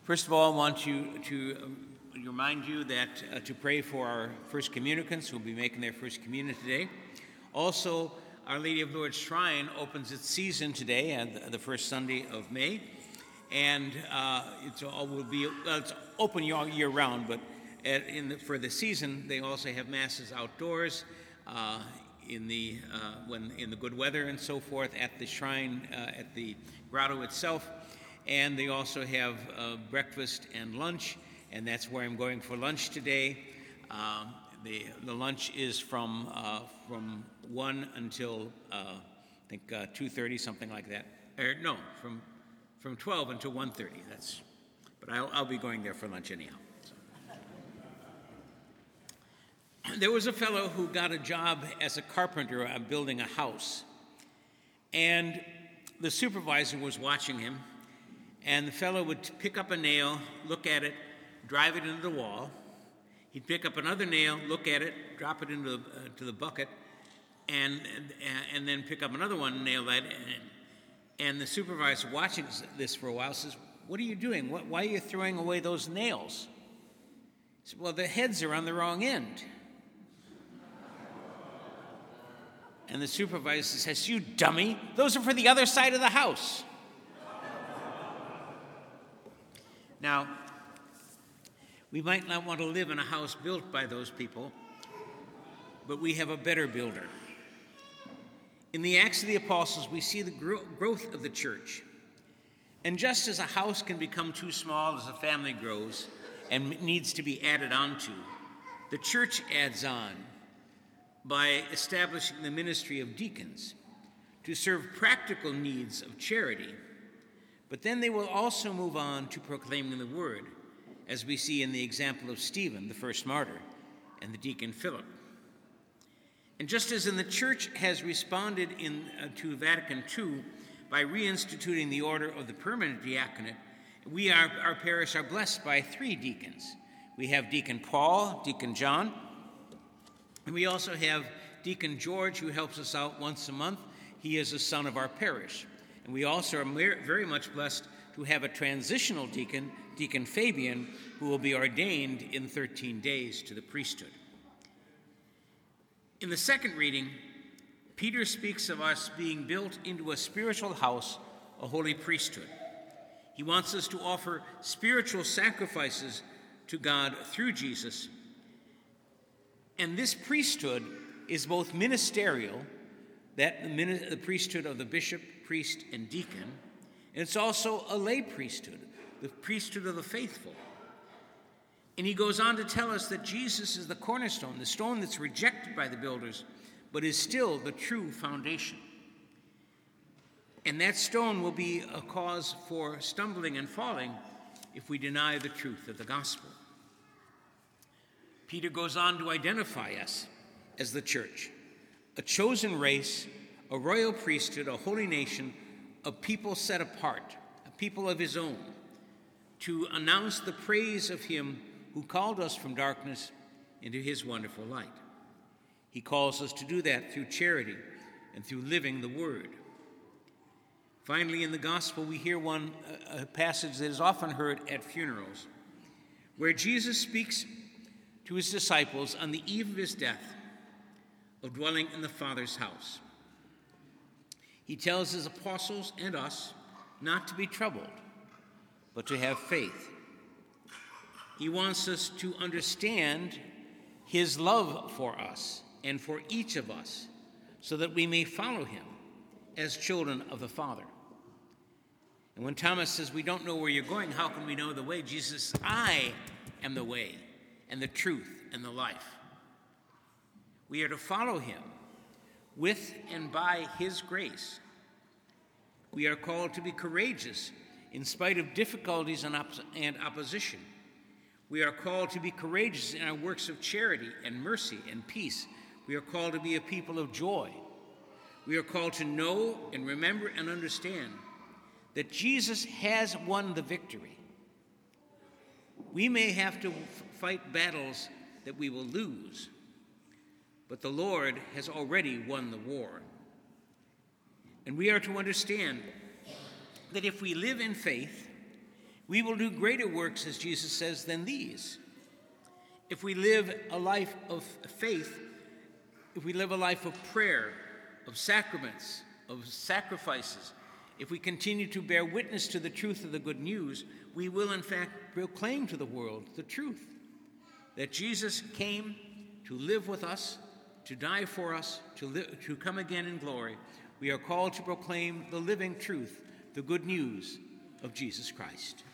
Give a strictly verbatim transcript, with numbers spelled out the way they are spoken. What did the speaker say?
First of all, I want you to uh, remind you that uh, to pray for our first communicants who will be making their first communion today. Also, Our Lady of Lourdes Shrine opens its season today, and the first Sunday of May, and uh, it's all will be well, it's open all year round. But at, in the, for the season, they also have masses outdoors uh, in the uh, when in the good weather and so forth at the shrine uh, at the grotto itself. And they also have uh, breakfast and lunch, and that's where I'm going for lunch today. Uh, the, the lunch is from uh, from one until uh, I think uh, two thirty, something like that. Or no, from from twelve until one thirty. That's, but I'll, I'll be going there for lunch anyhow. So. There was a fellow who got a job as a carpenter uh, building a house, and the supervisor was watching him. And the fellow would pick up a nail, look at it, drive it into the wall. He'd pick up another nail, look at it, drop it into the, uh, to the bucket, and, and and then pick up another one, nail that. And, and the supervisor, watching this for a while, says, "What are you doing? What, why are you throwing away those nails?" He said, "Well, the heads are on the wrong end." And the supervisor says, "You dummy, those are for the other side of the house." Now, we might not want to live in a house built by those people, but we have a better builder. In the Acts of the Apostles, we see the gro- growth of the church. And just as a house can become too small as a family grows and needs to be added on to, the church adds on by establishing the ministry of deacons to serve practical needs of charity. But then they will also move on to proclaiming the word, as we see in the example of Stephen, the first martyr, and the deacon Philip. And just as in the church has responded in, uh, to Vatican Two by reinstituting the order of the permanent diaconate, we, are, our parish, are blessed by three deacons. We have Deacon Paul, Deacon John, and we also have Deacon George, who helps us out once a month. He is a son of our parish. And we also are very much blessed to have a transitional deacon, Deacon Fabian, who will be ordained in thirteen days to the priesthood. In the second reading, Peter speaks of us being built into a spiritual house, a holy priesthood. He wants us to offer spiritual sacrifices to God through Jesus. And this priesthood is both ministerial, that the, the priesthood of the bishop, priest, and deacon, and it's also a lay priesthood, the priesthood of the faithful. And he goes on to tell us that Jesus is the cornerstone, the stone that's rejected by the builders, but is still the true foundation. And that stone will be a cause for stumbling and falling if we deny the truth of the gospel. Peter goes on to identify us as the church, a chosen race, a royal priesthood, a holy nation, a people set apart, a people of his own, to announce the praise of him who called us from darkness into his wonderful light. He calls us to do that through charity and through living the word. Finally, in the gospel, we hear one a passage that is often heard at funerals, where Jesus speaks to his disciples on the eve of his death of dwelling in the Father's house. He tells his apostles and us not to be troubled, but to have faith. He wants us to understand his love for us and for each of us, so that we may follow him as children of the Father. And when Thomas says, "We don't know where you're going, how can we know the way?" Jesus says, "I am the way and the truth and the life." We are to follow him with and by his grace. We are called to be courageous in spite of difficulties and, op- and opposition. We are called to be courageous in our works of charity and mercy and peace. We are called to be a people of joy. We are called to know and remember and understand that Jesus has won the victory. We may have to f- fight battles that we will lose, but the Lord has already won the war. And we are to understand that if we live in faith, We will do greater works, as Jesus says, than these. If we live a life of faith, if we live a life of prayer, of sacraments, of sacrifices, if we continue to bear witness to the truth of the good news, we will in fact proclaim to the world the truth, that Jesus came to live with us, to die for us, to, li- to come again in glory. We are called to proclaim the living truth, the good news of Jesus Christ.